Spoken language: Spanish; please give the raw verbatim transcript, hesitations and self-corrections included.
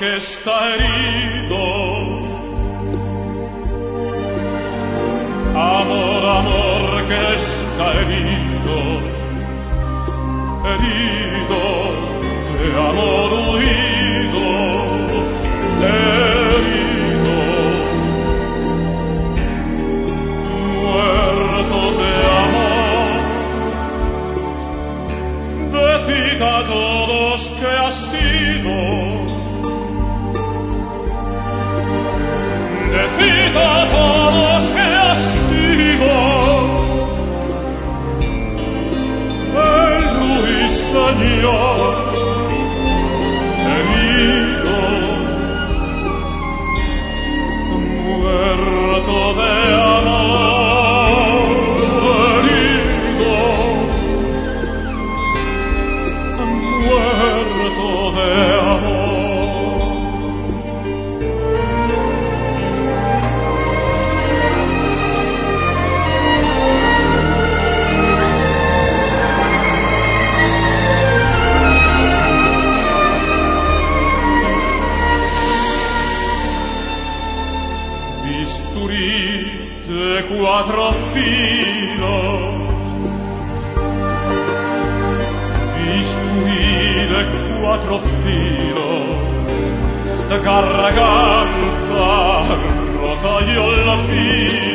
que está herido. Amor, amor que está herido, herido de amor huido, herido, muerto de amor. Decid a todos que ha sido, decid a todos que ha sido el ruiseñor herido, muerto de amor, herido, muerto de amor. Bisturí de cuatro filos, bisturí de cuatro filos, de garganta rota y olvido.